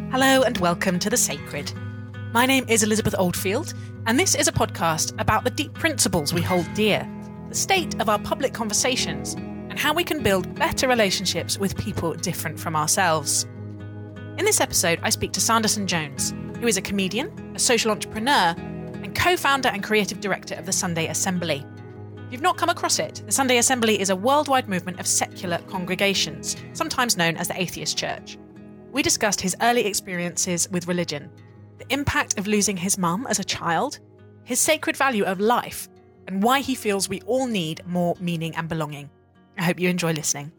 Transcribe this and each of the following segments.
Hello and welcome to The Sacred. My name is Elizabeth Oldfield, and this is a podcast about the deep principles we hold dear, the state of our public conversations, and how we can build better relationships with people different from ourselves. In this episode, I speak to Sanderson Jones, who is a comedian, a social entrepreneur, and co-founder and creative director of the Sunday Assembly. If you've not come across it, the Sunday Assembly is a worldwide movement of secular congregations, sometimes known as the Atheist Church. We discussed his early experiences with religion, the impact of losing his mum as a child, his sacred value of life, and why he feels we all need more meaning and belonging. I hope you enjoy listening.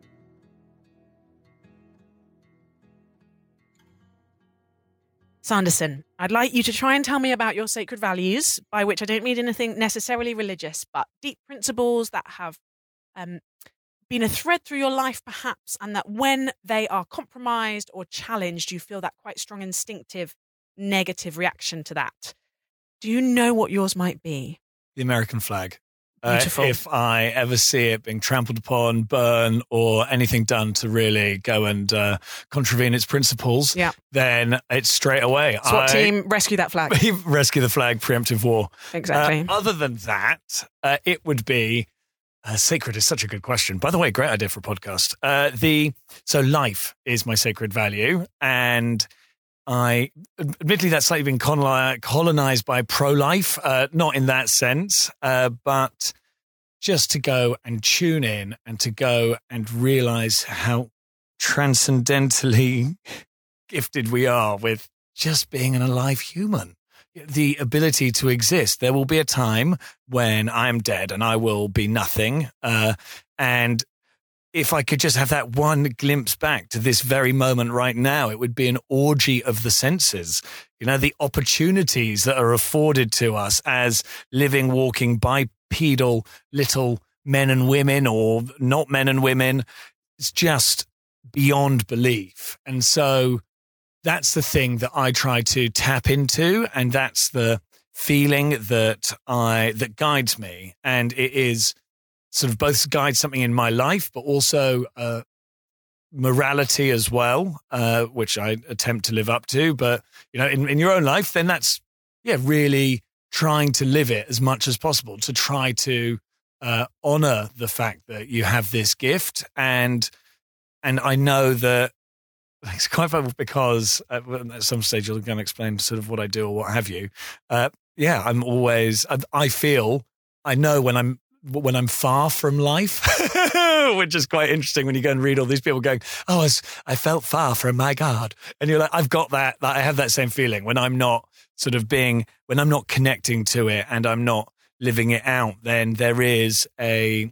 Sanderson, I'd like you to try and tell me about your sacred values, by which I don't mean anything necessarily religious, but deep principles that have been a thread through your life perhaps, and that when they are compromised or challenged, you feel that quite strong instinctive negative reaction to that. Do you know what yours might be? The American flag. Beautiful. If I ever see it being trampled upon, burned, or anything done to really go and contravene its principles, then it's straight away. SWAT team, rescue that flag. Rescue the flag, preemptive war. Exactly. Other than that, it would be... sacred is such a good question. By the way, great idea for a podcast. So life is my sacred value, and admittedly that's slightly been colonized by pro-life, not in that sense, but just to go and tune in and to go and realize how transcendentally gifted we are with just being an alive human. The ability to exist. There will be a time when I am dead and I will be nothing. And if I could just have that one glimpse back to this very moment right now, it would be an orgy of the senses. You know, the opportunities that are afforded to us as living, walking, bipedal little men and women, or not men and women. It's just beyond belief. And so that's the thing that I try to tap into, and that's the feeling that guides me. And it is sort of both guides something in my life, but also morality as well, which I attempt to live up to. But, you know, in your own life, then that's, really trying to live it as much as possible, to try to honor the fact that you have this gift. And I know that it's quite fun because at some stage you're going to explain sort of what I do or what have you. I'm always, I know when I'm far from life, which is quite interesting when you go and read all these people going, I felt far from my God. And you're like, I've got that, I have that same feeling when I'm not when I'm not connecting to it and I'm not living it out, then there is a,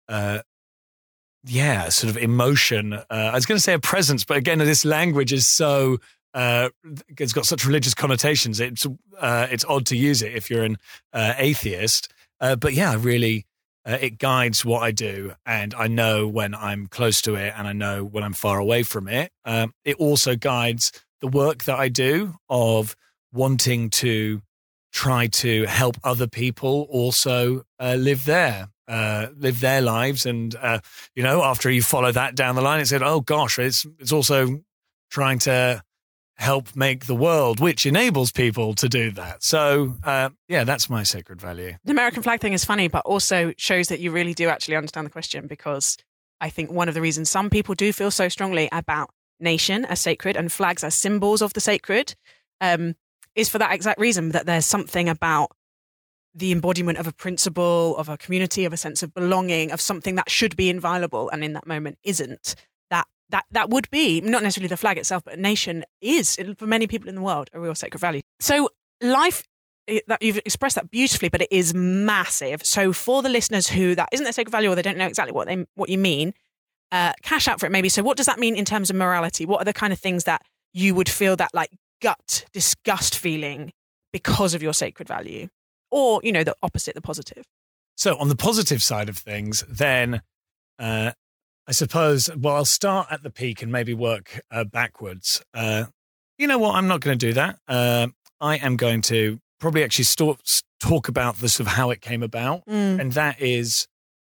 sort of emotion. I was going to say a presence, but again, this language is so, it's got such religious connotations. It's odd to use it if you're an atheist. But really, it guides what I do, and I know when I'm close to it and I know when I'm far away from it. It also guides the work that I do of wanting to try to help other people also live their lives. And, after you follow that down the line, it said, oh gosh, it's also trying to help make the world, which enables people to do that. So, that's my sacred value. The American flag thing is funny, but also shows that you really do actually understand the question, because I think one of the reasons some people do feel so strongly about nation as sacred and flags as symbols of the sacred is for that exact reason, that there's something about the embodiment of a principle, of a community, of a sense of belonging, of something that should be inviolable and in that moment isn't. That would be, not necessarily the flag itself, but a nation is, for many people in the world, a real sacred value. So life, that you've expressed that beautifully, but it is massive. So for the listeners who that isn't their sacred value, or they don't know exactly what you mean, cash out for it maybe. So what does that mean in terms of morality? What are the kind of things that you would feel that like gut disgust feeling because of your sacred value? Or, the opposite, the positive. So on the positive side of things, then I suppose, I'll start at the peak and maybe work backwards. You know what? I'm not going to do that. I am going to probably actually talk about the sort of how it came about. And that is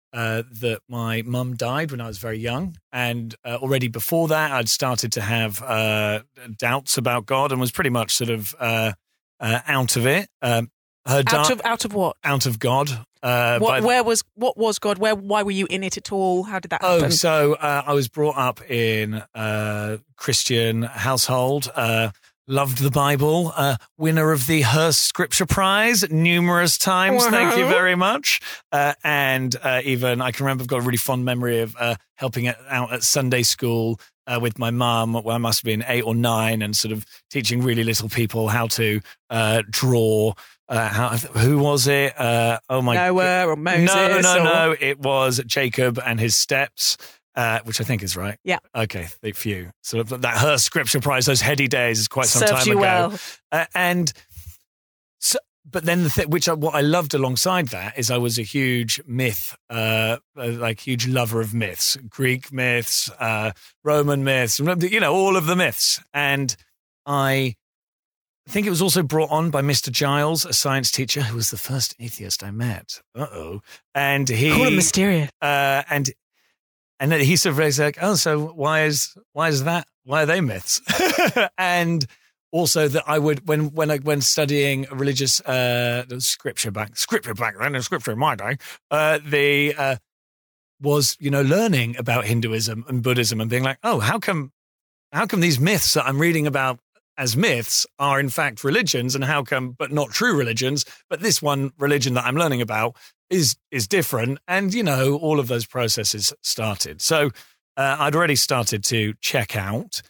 that my mum died when I was very young. And already before that, I'd started to have doubts about God and was pretty much sort of out of it. Out of what? Out of God. What was God? Why were you in it at all? How did that happen? Oh, so I was brought up in a Christian household. Loved the Bible. Winner of the Hearst Scripture Prize numerous times. Wow. Thank you very much. And even I can remember I've got a really fond memory of helping out at Sunday school with my mum when I must have been 8 or 9 and sort of teaching really little people how to draw. Who was it? Oh my! Noah or Moses? No. It was Jacob and his steps. Which I think is right. Yeah. Okay, phew. So that Hearst Scripture Prize, those heady days, is quite some Served time you ago. well. And so, but then what I loved alongside that is I was a huge myth, huge lover of myths, Greek myths, Roman myths, all of the myths. And I think it was also brought on by Mr. Giles, a science teacher who was the first atheist I met. And he Call him mysterious. And then he sort of raised like, oh, so why is that? Why are they myths? And also that I would when studying religious scripture back then, and scripture in my day, was learning about Hinduism and Buddhism and being like, oh, how come these myths that I'm reading about as myths are in fact religions, and how come but not true religions, but this one religion that I'm learning about is different, and all of those processes started. So I'd already started to check out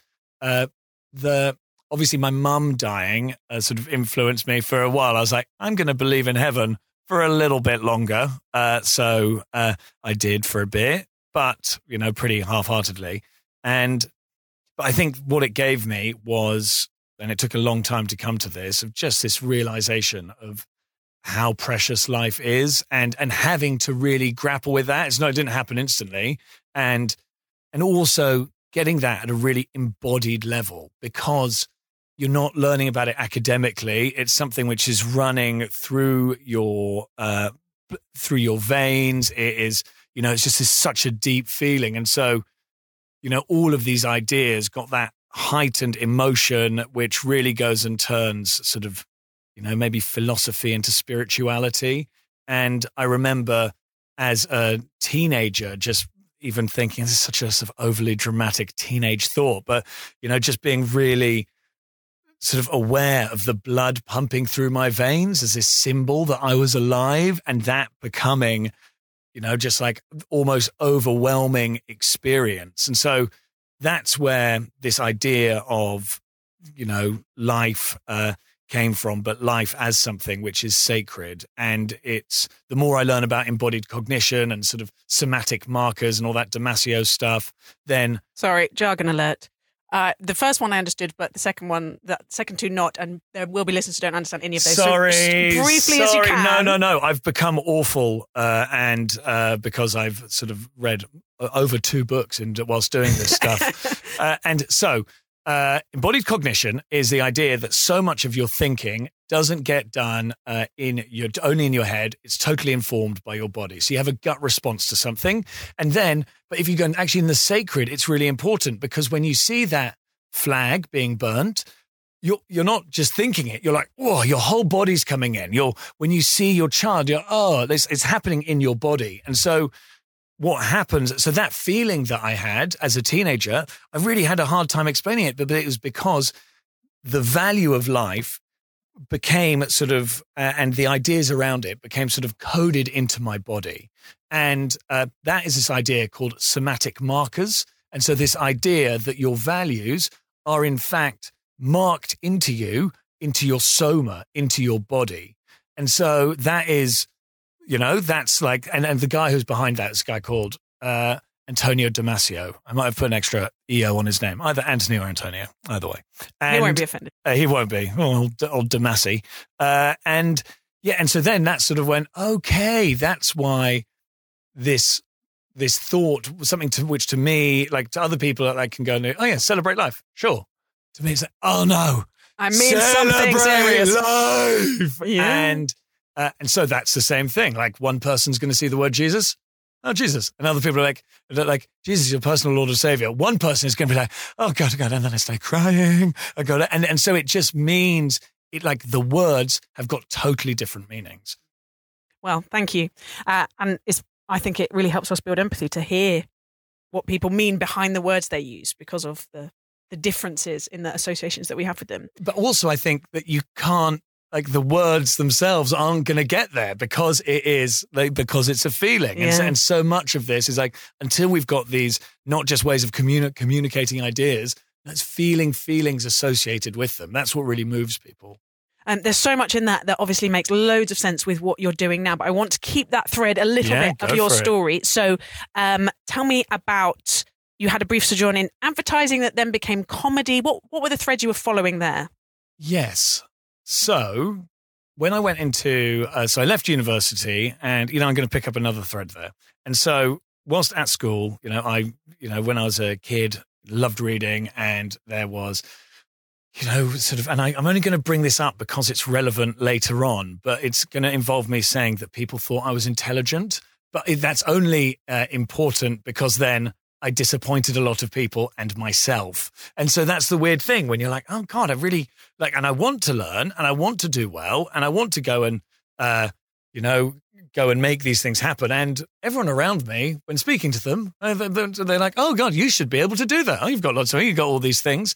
obviously my mum dying sort of influenced me for a while. I was like, I'm going to believe in heaven for a little bit longer. So I did for a bit, but pretty half-heartedly. But I think what it gave me was, and it took a long time to come to this, of just this realization of how precious life is, and having to really grapple with that. It didn't happen instantly, and also getting that at a really embodied level, because you're not learning about it academically. It's something which is running through your veins. It is, it's just such a deep feeling, and so all of these ideas got that heightened emotion, which really goes and turns sort of maybe philosophy into spirituality. And I remember as a teenager just even thinking, this is such a sort of overly dramatic teenage thought, but, just being really sort of aware of the blood pumping through my veins as this symbol that I was alive, and that becoming, just like almost overwhelming experience. And so that's where this idea of, life, came from, but life as something which is sacred. And it's the more I learn about embodied cognition and sort of somatic markers and all that Damasio stuff, then... Sorry, jargon alert. The first one I understood, but the second two not, and there will be listeners who don't understand any of those. Sorry. So briefly as you can. No. I've become awful, and because I've sort of read over 2 books whilst doing this stuff. And so... embodied cognition is the idea that so much of your thinking doesn't get done only in your head. It's totally informed by your body. So you have a gut response to something. And then, but if you go actually in the sacred, it's really important, because when you see that flag being burnt, you're not just thinking it. You're like, whoa, your whole body's coming in. When you see your child, it's happening in your body. And so what happens, so that feeling that I had as a teenager, I really had a hard time explaining it, but it was because the value of life became sort of, and the ideas around it became sort of coded into my body. And that is this idea called somatic markers. And so this idea that your values are in fact marked into you, into your soma, into your body. And so that is... that's like, and the guy who's behind that is a guy called Antonio Damasio. I might have put an extra EO on his name, either Anthony or Antonio, either way. And, he won't be offended. He won't be. Old Damasi. And so then that sort of went, okay, that's why this thought was something to which to me, like to other people, I can go, oh yeah, celebrate life. Sure. To me, it's like, oh no. I mean something serious. Life. Yeah. And so that's the same thing. Like one person's going to see the word Jesus, oh, Jesus. And other people are like, Jesus is your personal Lord and Savior. One person is going to be like, oh, God. And then I start crying. And so it just means like the words have got totally different meanings. Well, thank you. And I think it really helps us build empathy to hear what people mean behind the words they use because of the differences in the associations that we have with them. But also I think that you can't, like the words themselves aren't going to get there because it's a feeling. Yeah. And so much of this is like, until we've got these, not just ways of communicating ideas, that's feelings associated with them. That's what really moves people. And there's so much in that obviously makes loads of sense with what you're doing now, but I want to keep that thread a little bit of your story. So tell me about, you had a brief sojourn in advertising that then became comedy. What were the threads you were following there? Yes. So when I went into, so I left university and, I'm going to pick up another thread there. And so whilst at school, when I was a kid, loved reading, and there was, and I'm only going to bring this up because it's relevant later on, but it's going to involve me saying that people thought I was intelligent, but that's only important because then I disappointed a lot of people and myself. And so that's the weird thing when you're like, oh God, I really and I want to learn and I want to do well and I want to go and, go and make these things happen. And everyone around me, when speaking to them, they're like, oh God, you should be able to do that. Oh, you've got you've got all these things.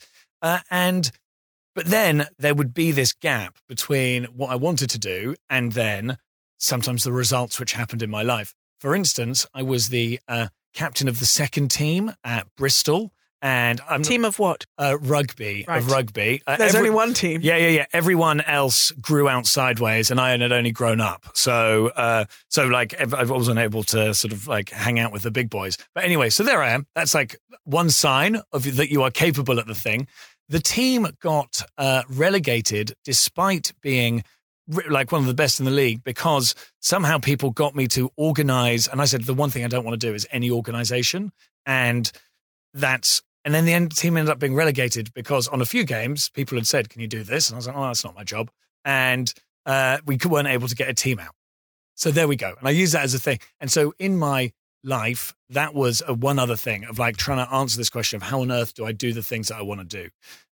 But then there would be this gap between what I wanted to do and then sometimes the results which happened in my life. For instance, I was the captain of the second team at Bristol. And team of what? Rugby. Right. Of rugby. There's only one team. Yeah. Everyone else grew out sideways, and I had only grown up. So I wasn't able to sort of like hang out with the big boys. But anyway, so there I am. That's like one sign of that you are capable at the thing. The team got relegated despite being like one of the best in the league because somehow people got me to organize. And I said, the one thing I don't want to do is any organization. And then the team ended up being relegated because on a few games, people had said, can you do this? And I was like, oh, that's not my job. And we weren't able to get a team out. So there we go. And I use that as a thing. And so in my life, that was one other thing of like trying to answer this question of how on earth do I do the things that I want to do?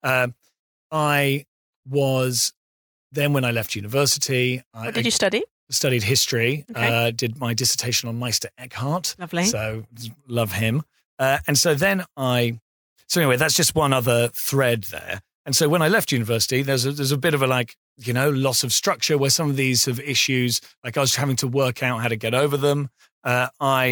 I was then when I left university. What did you study? Studied history, Okay. did my dissertation on Meister Eckhart. Lovely. So love him. And so then so anyway, that's just one other thread there. And so when I left university, there's a bit of a loss of structure where some of these sort of issues, like I was having to work out how to get over them. But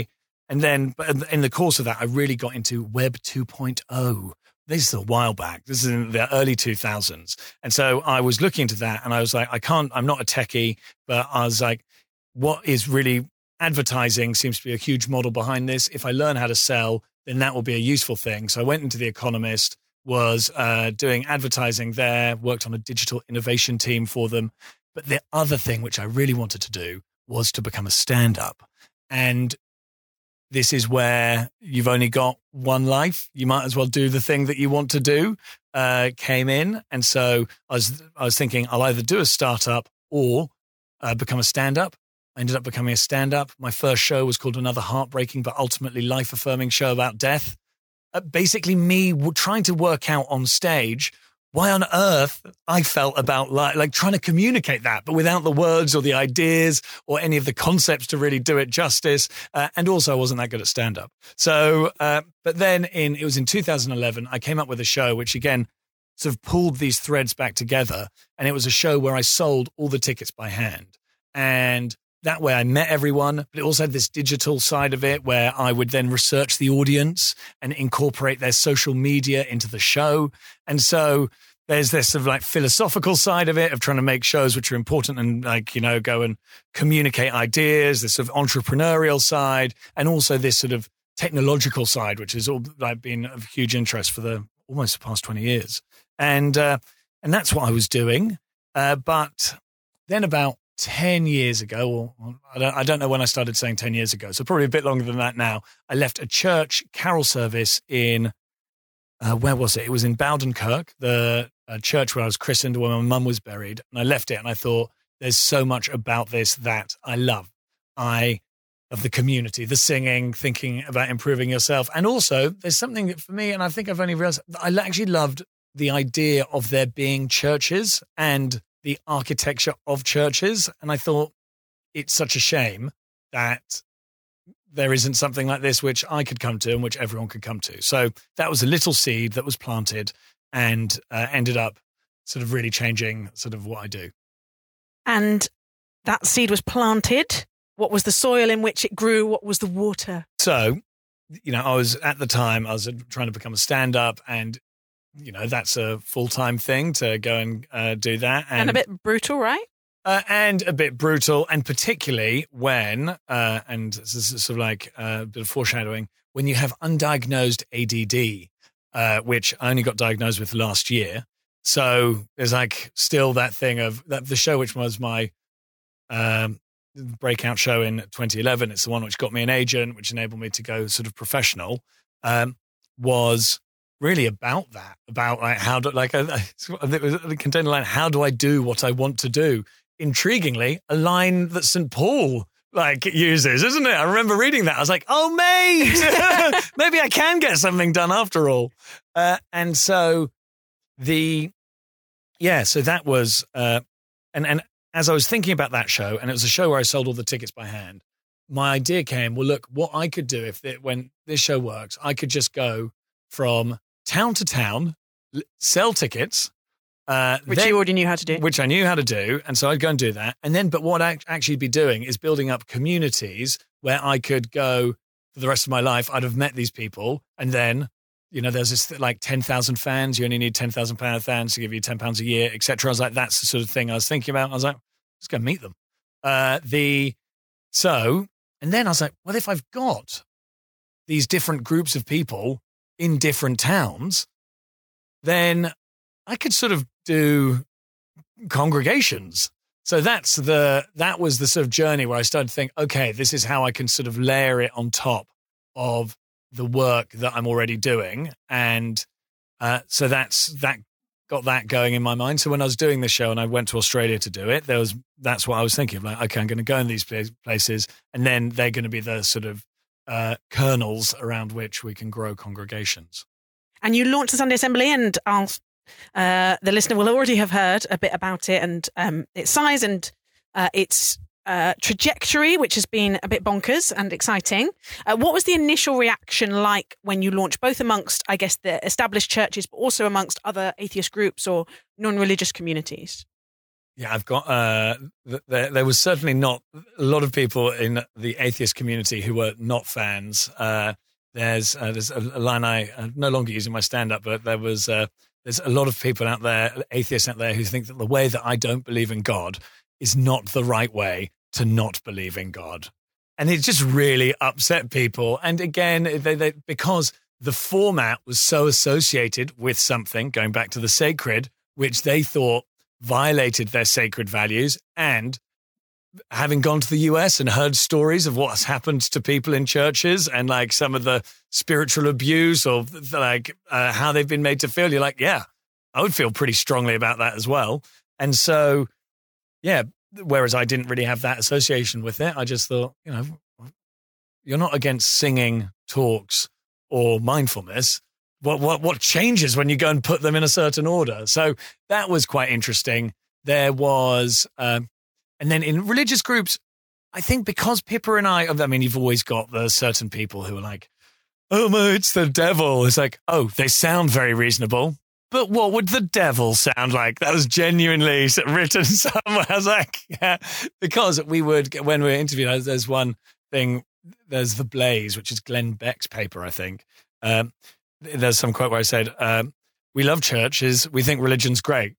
in the course of that, I really got into Web 2.0. This is a while back. This is in the early 2000s. And so I was looking into that and I was like, I'm not a techie, but I was like, what is really advertising seems to be a huge model behind this. If I learn how to sell, then that will be a useful thing. So I went into The Economist, was doing advertising there, worked on a digital innovation team for them. But the other thing which I really wanted to do was to become a stand-up. And this is where you've only got one life. You might as well do the thing that you want to do, came in. And so I was thinking I'll either do a startup or become a stand-up. I ended up becoming a stand-up. My first show was called Another Heartbreaking but Ultimately Life-Affirming Show About Death. Basically me trying to work out on stage why on earth I felt about like trying to communicate that, but without the words or the ideas or any of the concepts to really do it justice. And also I wasn't that good at stand-up. So, but then it was in 2011, I came up with a show which again sort of pulled these threads back together. And it was a show where I sold all the tickets by hand. And that way I met everyone, but it also had this digital side of it where I would then research the audience and incorporate their social media into the show. And so there's this sort of like philosophical side of it of trying to make shows which are important and go and communicate ideas, this sort of entrepreneurial side, and also this sort of technological side, which has all like been of huge interest for almost the past 20 years. And that's what I was doing. But then about 10 years ago, or I don't know when I started saying 10 years ago, so probably a bit longer than that now, I left a church carol service in, where was it? It was in Bowdenkirk, the church where I was christened, where my mum was buried. And I left it and I thought, there's so much about this that I love. The of the community, the singing, thinking about improving yourself. And also there's something that for me, and I think I've only realized, I actually loved the idea of there being churches and the architecture of churches. And I thought it's such a shame that there isn't something like this which I could come to and which everyone could come to. So that was a little seed that was planted and ended up sort of really changing sort of what I do. And that seed was planted. What was the soil in which it grew? What was the water? So, I was at the time, I was trying to become a stand-up, and, that's a full-time thing to go and do that. And a bit brutal, right? And a bit brutal, and particularly when, and this is sort of like a bit of foreshadowing, when you have undiagnosed ADD, which I only got diagnosed with last year. So there's like still that thing of that the show, which was my breakout show in 2011. It's the one which got me an agent, which enabled me to go sort of professional, was really about that, about like how do it was a container line, how do I do what I want to do? Intriguingly, a line that St. Paul uses, isn't it? I remember reading that. I was like, oh, mate, maybe I can get something done after all. And so so that was, and as I was thinking about that show, and it was a show where I sold all the tickets by hand, my idea came, well, look, what I could do when this show works, I could just go from town to town, sell tickets. Which you already knew how to do. Which I knew how to do. And so I'd go and do that. And then, but what I'd actually be doing is building up communities where I could go for the rest of my life. I'd have met these people. And then, there's this 10,000 fans. You only need 10,000 fans to give you £10 a year, etc. I was like, that's the sort of thing I was thinking about. I was like, let's go meet them. And then I was like, well, if I've got these different groups of people in different towns, then I could sort of do congregations. So that was the sort of journey where I started to think, okay, this is how I can sort of layer it on top of the work that I'm already doing. And so that got that going in my mind. So when I was doing the show and I went to Australia to do it, that's what I was thinking of, like, okay, I'm going to go in these places, and then they're going to be the sort of kernels around which we can grow congregations. And you launched the Sunday Assembly, and the listener will already have heard a bit about it and its size and its trajectory, which has been a bit bonkers and exciting. What was the initial reaction like when you launched, both amongst, I guess, the established churches, but also amongst other atheist groups or non-religious communities? Yeah, I've got, there was certainly not a lot of people in the atheist community who were not fans. There's a line I'm no longer using my stand-up, but there's a lot of people out there, atheists out there, who think that the way that I don't believe in God is not the right way to not believe in God. And it just really upset people. And again, they because the format was so associated with something, going back to the sacred, which they thought violated their sacred values. And having gone to the US and heard stories of what's happened to people in churches and like some of the spiritual abuse or like how they've been made to feel, you're like, yeah, I would feel pretty strongly about that as well. And so, yeah, whereas I didn't really have that association with it, I just thought, you're not against singing talks or mindfulness. What changes when you go and put them in a certain order? So that was quite interesting. There was, and then in religious groups, I think because Pippa and I mean, you've always got the certain people who are like, oh, no, it's the devil. It's like, oh, they sound very reasonable. But what would the devil sound like? That was genuinely written somewhere. I was like, yeah, because we would, when we were interviewed, there's one thing, there's The Blaze, which is Glenn Beck's paper, I think. There's some quote where I said, we love churches, we think religion's great,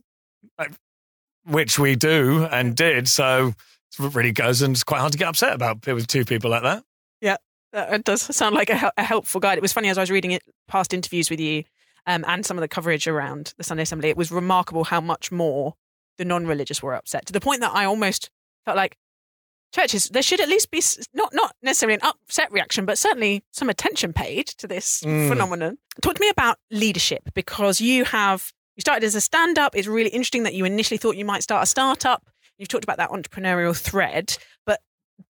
which we do and did. So it really goes, and it's quite hard to get upset about with two people like that. Yeah, it does sound like a helpful guide. It was funny as I was reading it, past interviews with you, and some of the coverage around the Sunday Assembly, it was remarkable how much more the non-religious were upset, to the point that I almost felt like churches, there should at least be not necessarily an upset reaction, but certainly some attention paid to this phenomenon. Talk to me about leadership, because you started as a stand-up. It's really interesting that you initially thought you might start a startup. You've talked about that entrepreneurial thread, but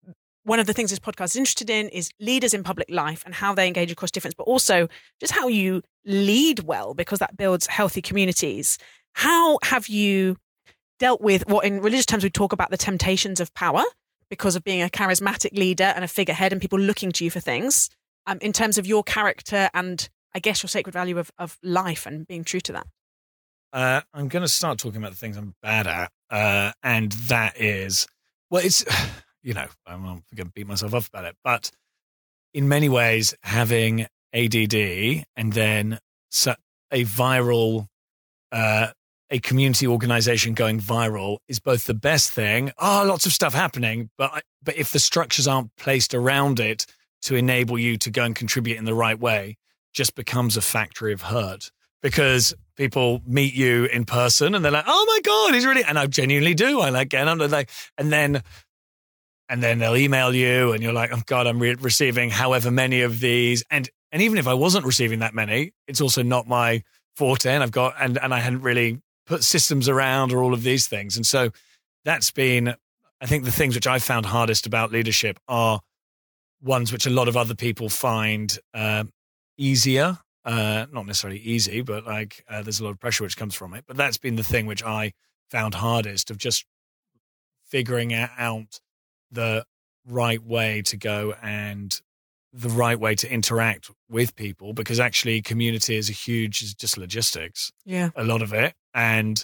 one of the things this podcast is interested in is leaders in public life and how they engage across difference, but also just how you lead well, because that builds healthy communities. How have you dealt with what in religious terms we talk about the temptations of power because of being a charismatic leader and a figurehead and people looking to you for things, in terms of your character and I guess your sacred value of life and being true to that? I'm going to start talking about the things I'm bad at. And that is, well, it's, I'm not going to beat myself up about it, but in many ways, having ADD and then a viral, a community organization going viral is both the best thing. Lots of stuff happening, but if the structures aren't placed around it to enable you to go and contribute in the right way, just becomes a factory of hurt. Because people meet you in person and they're like, oh my God, he's really, and I genuinely do. I like getting under like, and then they'll email you and you're like, oh God, I'm receiving however many of these. And even if I wasn't receiving that many, it's also not my forte. And I hadn't really put systems around or all of these things. And so that's been, I think the things which I found hardest about leadership are ones which a lot of other people find easier. Not necessarily easy, but there's a lot of pressure which comes from it. But that's been the thing which I found hardest, of just figuring out the right way to go and the right way to interact with people, because actually community is just logistics. Yeah. A lot of it. And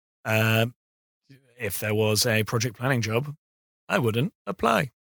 if there was a project planning job, I wouldn't apply.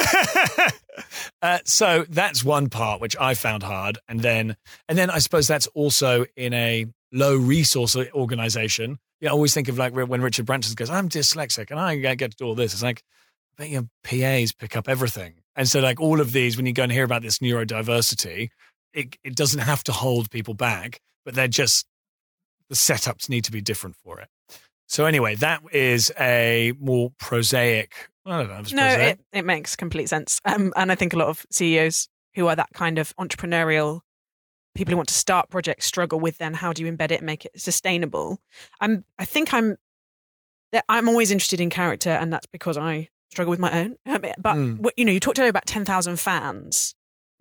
So that's one part which I found hard. And then I suppose that's also in a low resource organization. I always think of like when Richard Branson goes, I'm dyslexic and I get to do all this. It's like, I bet your PAs pick up everything. And so like all of these, when you go and hear about this neurodiversity, it doesn't have to hold people back, but the setups need to be different for it. So anyway, that is a more prosaic. I don't know. No, it makes complete sense. And I think a lot of CEOs who are that kind of entrepreneurial people who want to start projects struggle with then how do you embed it and make it sustainable. I think I'm always interested in character, and that's because I struggle with my own. But you talked earlier about 10,000 fans.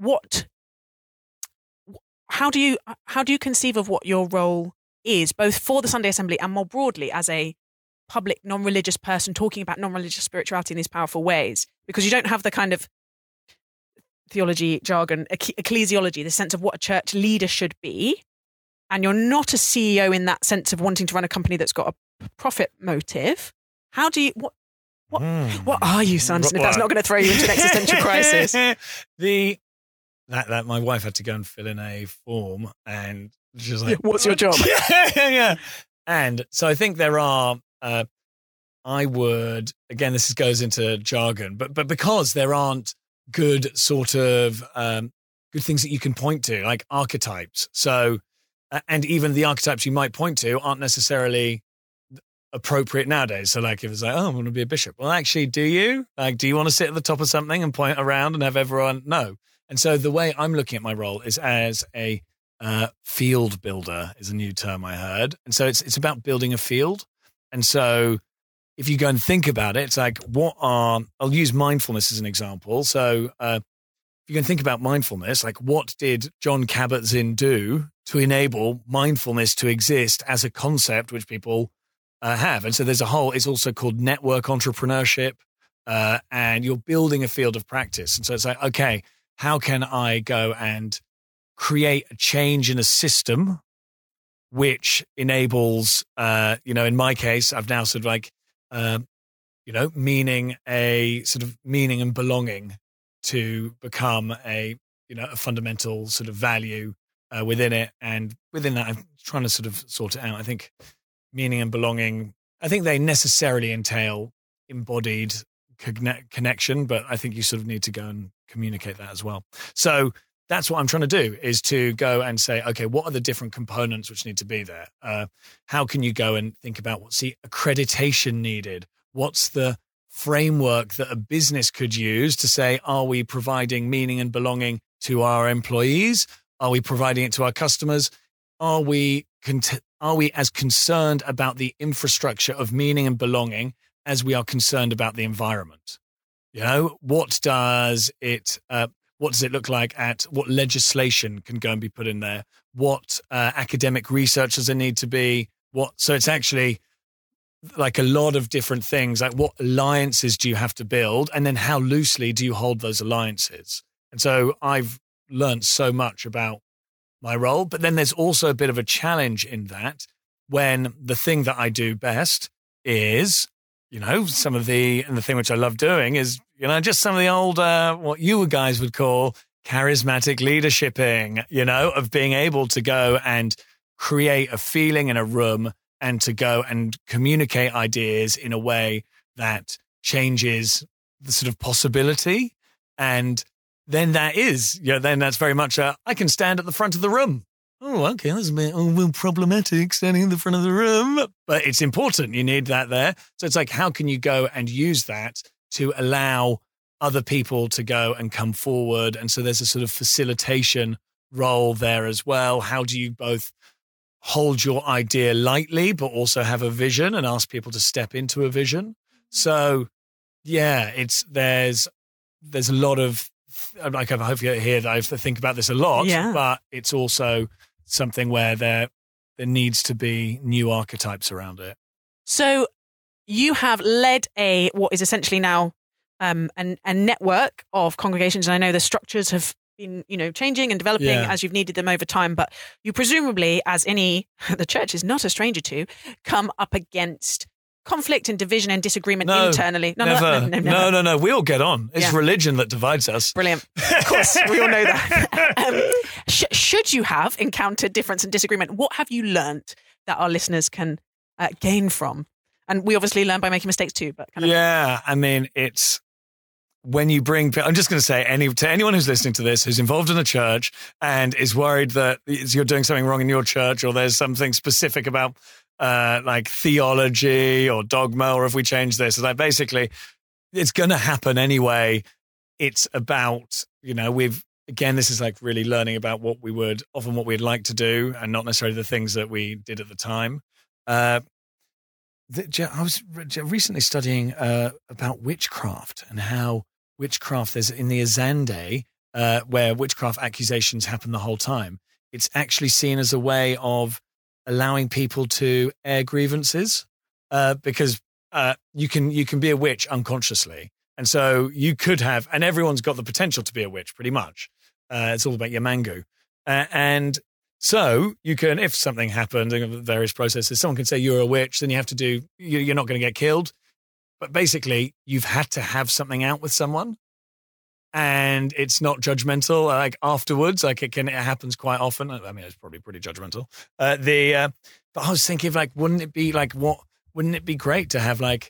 How do you conceive of what your role is, both for the Sunday Assembly and more broadly as a public non-religious person talking about non-religious spirituality in these powerful ways? Because you don't have the kind of theology jargon, ecclesiology, the sense of what a church leader should be, and you're not a CEO in that sense of wanting to run a company that's got a profit motive. How do you what are you, Sanderson, if that's not going to throw you into an existential crisis? That my wife had to go and fill in a form, and she's like, what's your job? Yeah. And so I think there are, this goes into jargon, but because there aren't good sort of, good things that you can point to, like archetypes. So, and even the archetypes you might point to aren't necessarily appropriate nowadays. So like if it's like, oh, I'm going to be a bishop. Well, actually, do you? Like, do you want to sit at the top of something and point around and have everyone? No. And so the way I'm looking at my role is as a field builder, is a new term I heard. And so it's about building a field. And so if you go and think about it, it's like, I'll use mindfulness as an example. So if you can think about mindfulness, like what did John Kabat-Zinn do to enable mindfulness to exist as a concept which people have? And so there's it's also called network entrepreneurship, and you're building a field of practice. And so it's like, okay, how can I go and create a change in a system which enables, in my case, I've now sort of like, meaning and belonging to become a fundamental sort of value within it. And within that, I'm trying to sort of sort it out. I think meaning and belonging, I think they necessarily entail embodied connection, but I think you sort of need to go and communicate that as well. So that's what I'm trying to do, is to go and say, okay, what are the different components which need to be there? How can you go and think about what's the accreditation needed? What's the framework that a business could use to say, are we providing meaning and belonging to our employees? Are we providing it to our customers? Are we as concerned about the infrastructure of meaning and belonging as we are concerned about the environment? What does it look like what legislation can go and be put in there? What academic research does there need to be? So it's actually like a lot of different things, like what alliances do you have to build? And then how loosely do you hold those alliances? And so I've learned so much about my role, but then there's also a bit of a challenge in that when the thing that I do best is, and the thing which I love doing is, just some of the old, what you guys would call charismatic leadershiping, of being able to go and create a feeling in a room and to go and communicate ideas in a way that changes the sort of possibility. And then then that's very much I can stand at the front of the room. Oh, okay, that's a bit problematic standing in the front of the room. But it's important. You need that there. So it's like, how can you go and use that to allow other people to go and come forward? And so there's a sort of facilitation role there as well. How do you both hold your idea lightly, but also have a vision and ask people to step into a vision? So, yeah, there's a lot of, like, I hope you hear that I think about this a lot, but it's also something where there needs to be new archetypes around it. So you have led what is essentially now a network of congregations, and I know the structures have been, changing and developing as you've needed them over time, but you presumably, the church is not a stranger to, come up against conflict and division and disagreement internally. Never. No. We all get on. It's religion that divides us. Brilliant. Of course, we all know that. Should you have encountered difference and disagreement, what have you learnt that our listeners can gain from? And we obviously learn by making mistakes too. But I mean, it's when you bring, I'm just going to say to anyone who's listening to this, who's involved in a church and is worried that you're doing something wrong in your church, or there's something specific about like theology or dogma, or if we change this, like basically it's going to happen anyway. It's about, this is like really learning about what we'd like to do and not necessarily the things that we did at the time. I was recently studying about witchcraft and how witchcraft is in the Azande, where witchcraft accusations happen the whole time. It's actually seen as a way of allowing people to air grievances, because you can be a witch unconsciously. And so you could have, and everyone's got the potential to be a witch pretty much. It's all about your mango. And so you can, if something happened in various processes, someone can say you're a witch, then you're not going to get killed. But basically you've had to have something out with someone, and it's not judgmental. Like afterwards, like it happens quite often. I mean, it's probably pretty judgmental. But I was thinking of wouldn't it be great to have like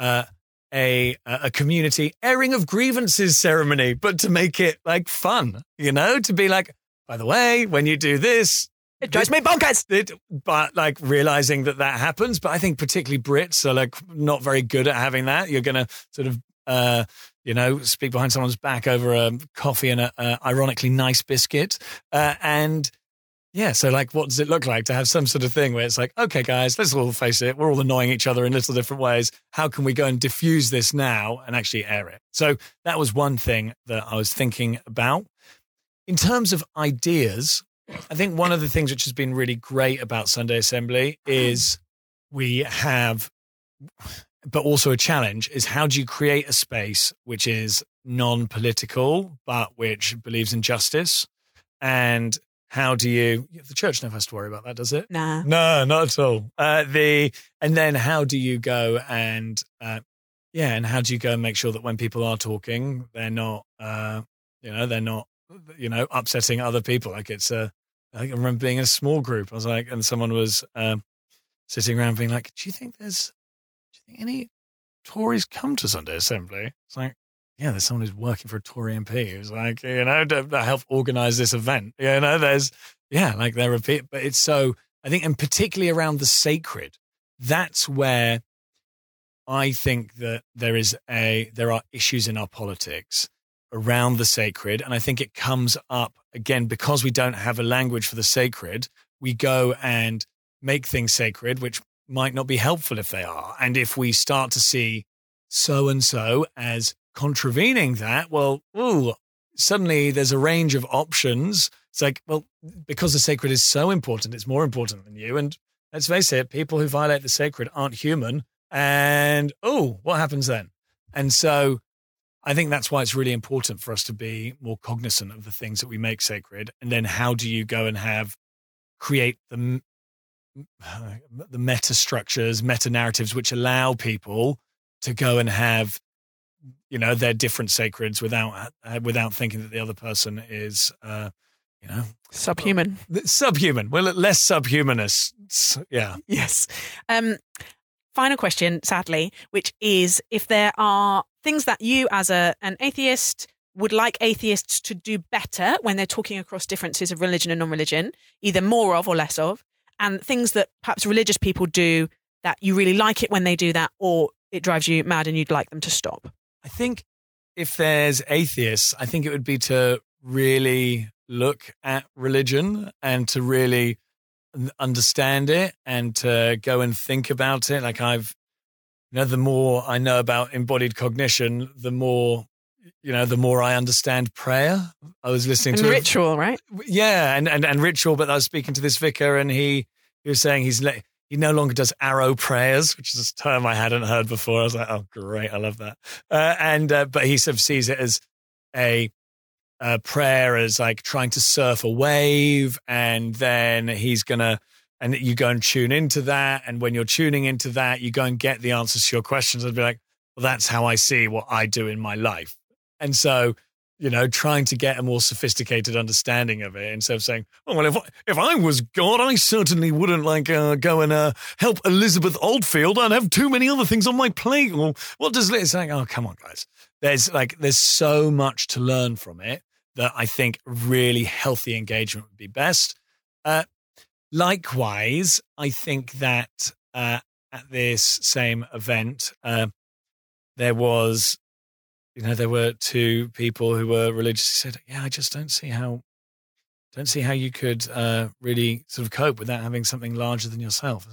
a community airing of grievances ceremony, but to make it like fun, to be like, by the way, when you do this, it drives me bonkers. But like realizing that happens. But I think particularly Brits are like not very good at having that. You're going to sort of, speak behind someone's back over a coffee and a ironically nice biscuit. So like, what does it look like to have some sort of thing where it's like, okay, guys, let's all face it. We're all annoying each other in little different ways. How can we go and diffuse this now and actually air it? So that was one thing that I was thinking about. In terms of ideas, I think one of the things which has been really great about Sunday Assembly is we have, but also a challenge, is how do you create a space which is non-political, but which believes in justice? And how do the church never has to worry about that, does it? Nah. No, not at all. And then how do you go and, and how do you go and make sure that when people are talking, they're not, upsetting other people? Like I remember being in a small group. I was like, and someone was sitting around being like, do you think any Tories come to Sunday Assembly? It's like, yeah, there's someone who's working for a Tory MP who's like, to help organize this event. There's, they're repeat, but it's so, I think, and particularly around the sacred, that's where I think that there are issues in our politics around the sacred. And I think it comes up again, because we don't have a language for the sacred, we go and make things sacred, which might not be helpful if they are. And if we start to see so-and-so as contravening that, well, suddenly there's a range of options. It's like, well, because the sacred is so important, it's more important than you. And let's face it, people who violate the sacred aren't human. And, what happens then? And so I think that's why it's really important for us to be more cognizant of the things that we make sacred. And then how do you go and create the meta structures, meta narratives, which allow people to go and have, their different sacreds without thinking that the other person is, subhuman. Subhuman. Well, less subhumanists. Yeah. Yes. Final question, sadly, which is if there are things that you as an atheist would like atheists to do better when they're talking across differences of religion and non-religion, either more of or less of, and things that perhaps religious people do that you really like it when they do that, or it drives you mad and you'd like them to stop? I think if there's atheists, I think it would be to really look at religion and to really understand it and to go and think about it. Like the more I know about embodied cognition, the more I understand prayer. I was listening to ritual, right? Yeah. And ritual. But I was speaking to this vicar and he was saying he no longer does arrow prayers, which is a term I hadn't heard before. I was like, oh, great. I love that. But he sort of sees it as a prayer as like trying to surf a wave, and then and you go and tune into that. And when you're tuning into that, you go and get the answers to your questions. I'd be like, well, that's how I see what I do in my life. And so, trying to get a more sophisticated understanding of it instead of saying, oh, well, if I was God, I certainly wouldn't go and help Elizabeth Oldfield. I'd have too many other things on my plate. Or what does it's like? Oh, come on, guys. There's so much to learn from it that I think really healthy engagement would be best. Likewise, I think that at this same event, there were two people who were religious who said, yeah, I just don't see how you could really sort of cope without having something larger than yourself.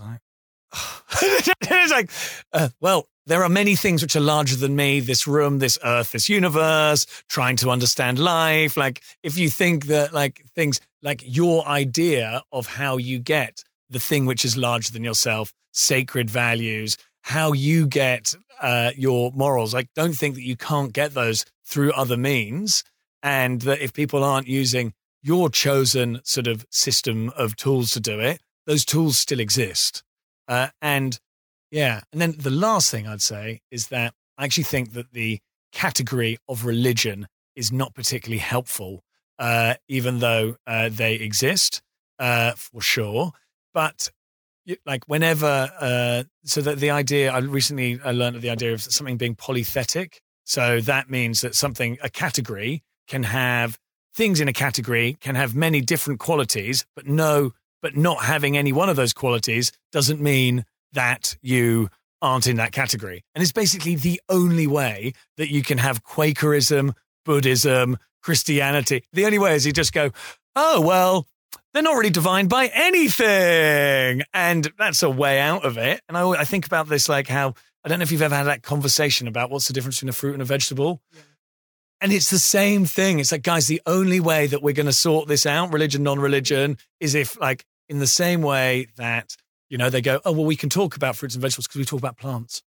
It's like, well, there are many things which are larger than me, this room, this earth, this universe, trying to understand life. Like, if you think that like things like your idea of how you get the thing which is larger than yourself, sacred values, how you get your morals, like, don't think that you can't get those through other means. And that if people aren't using your chosen sort of system of tools to do it, those tools still exist. And then the last thing I'd say is that I actually think that the category of religion is not particularly helpful, even though they exist for sure. But like whenever, so that the idea, I recently learned of the idea of something being polythetic. So that means that a category can have things in a category can have many different qualities, but not having any one of those qualities doesn't mean that you aren't in that category. And it's basically the only way that you can have Quakerism, Buddhism, Christianity. The only way is you just go, oh, well, they're not really defined by anything. And that's a way out of it. And I think about this, like how, I don't know if you've ever had that conversation about what's the difference between a fruit and a vegetable. Yeah. And it's the same thing. It's like, guys, the only way that we're going to sort this out, religion, non-religion, is if like in the same way that, they go, oh, well, we can talk about fruits and vegetables because we talk about plants,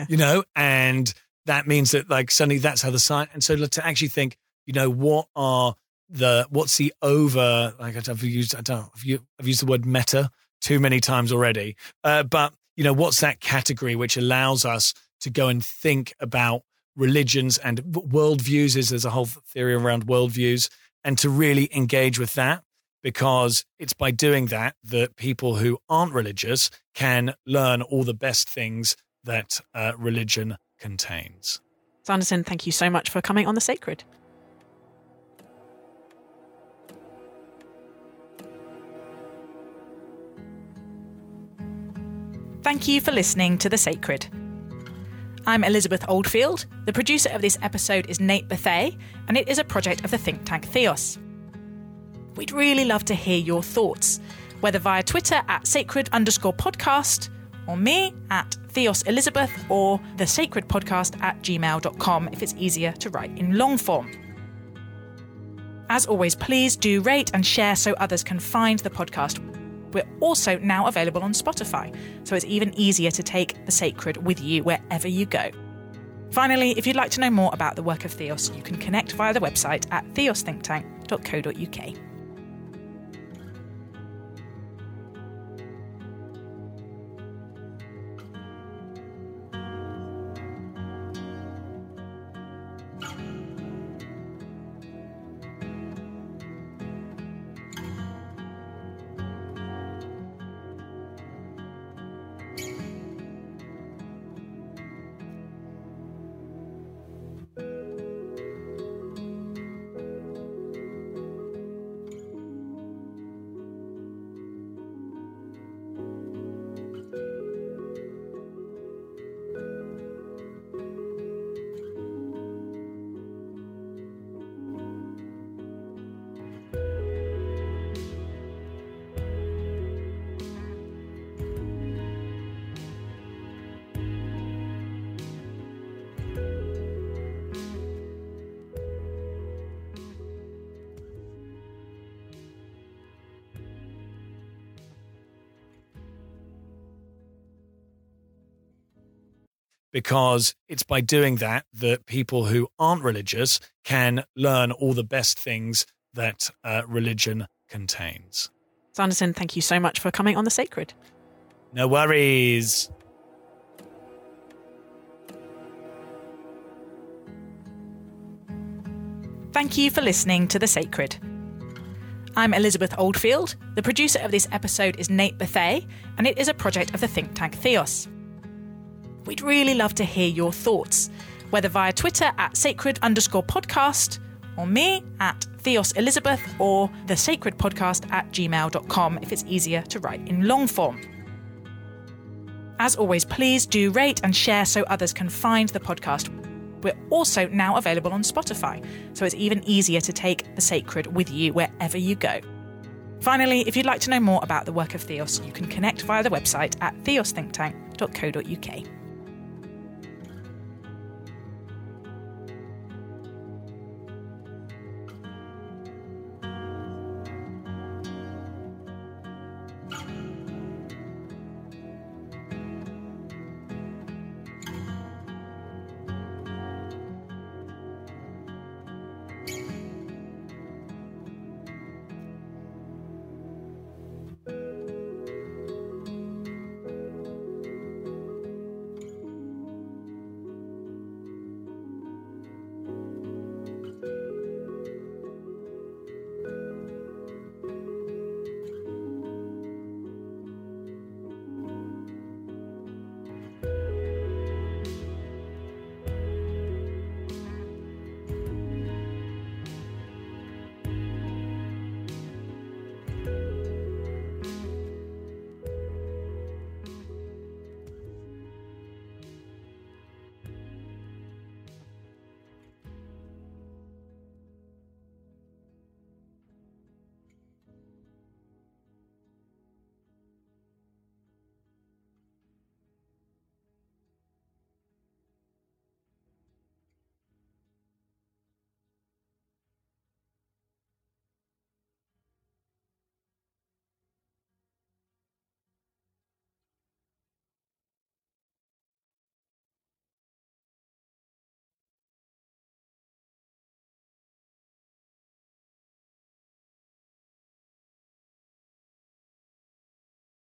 and that means that like suddenly that's how the science. And so to actually think, what's the over, like I've used the word meta too many times already. But what's that category which allows us to go and think about religions and worldviews? There's a whole theory around worldviews, and to really engage with that, because it's by doing that that people who aren't religious can learn all the best things that religion contains. Sanderson, thank you so much for coming on The Sacred. Thank you for listening to The Sacred. I'm Elizabeth Oldfield. The producer of this episode is Nate Bethea, and it is a project of the think tank Theos. We'd really love to hear your thoughts, whether via Twitter @sacred_podcast or me at Theos Elizabeth or thesacredpodcast@gmail.com if it's easier to write in long form. As always, please do rate and share so others can find the podcast. We're also now available on Spotify, so it's even easier to take the sacred with you wherever you go. Finally, if you'd like to know more about the work of Theos, you can connect via the website at theosthinktank.co.uk. Because it's by doing that that people who aren't religious can learn all the best things that religion contains. Sanderson, thank you so much for coming on The Sacred. No worries. Thank you for listening to The Sacred. I'm Elizabeth Oldfield. The producer of this episode is Nate Bethay, and it is a project of the think tank Theos. We'd really love to hear your thoughts, whether via Twitter at sacred_podcast, or me at Theos Elizabeth, or thesacredpodcast@gmail.com if it's easier to write in long form. As always, please do rate and share so others can find the podcast. We're also now available on Spotify, so it's even easier to take the sacred with you wherever you go. Finally, if you'd like to know more about the work of Theos, you can connect via the website at theosthinktank.co.uk.